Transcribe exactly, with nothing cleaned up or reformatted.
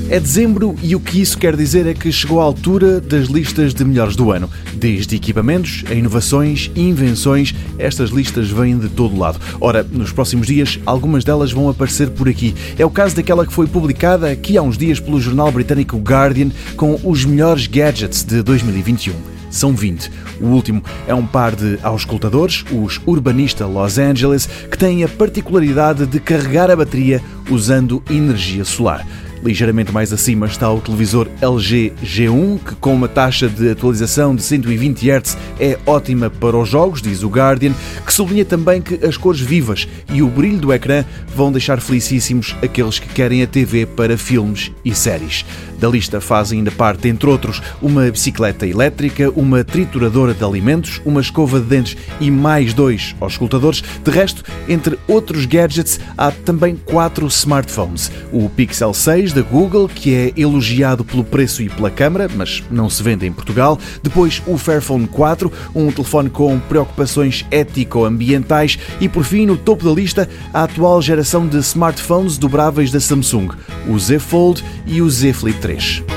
É dezembro e o que isso quer dizer é que chegou a altura das listas de melhores do ano. Desde equipamentos, a inovações e invenções, estas listas vêm de todo lado. Ora, nos próximos dias, algumas delas vão aparecer por aqui. É o caso daquela que foi publicada aqui há uns dias pelo jornal britânico Guardian com os melhores gadgets de dois mil e vinte e um. São vinte. O último é um par de auscultadores, os Urbanista Los Angeles, que têm a particularidade de carregar a bateria usando energia solar. Ligeiramente mais acima está o televisor L G G um, que com uma taxa de atualização de cento e vinte hertz é ótima para os jogos, diz o Guardian, que sublinha também que as cores vivas e o brilho do ecrã vão deixar felicíssimos aqueles que querem a T V para filmes e séries. Da lista faz ainda parte, entre outros, uma bicicleta elétrica, uma trituradora de alimentos, uma escova de dentes e mais dois auscultadores. De resto, entre outros gadgets, há também quatro smartphones. O Pixel seis da Google, que é elogiado pelo preço e pela câmara, mas não se vende em Portugal. Depois o Fairphone quatro, um telefone com preocupações ético-ambientais. E por fim, no topo da lista, a atual geração de smartphones dobráveis da Samsung, o Z Fold e o Z Flip três.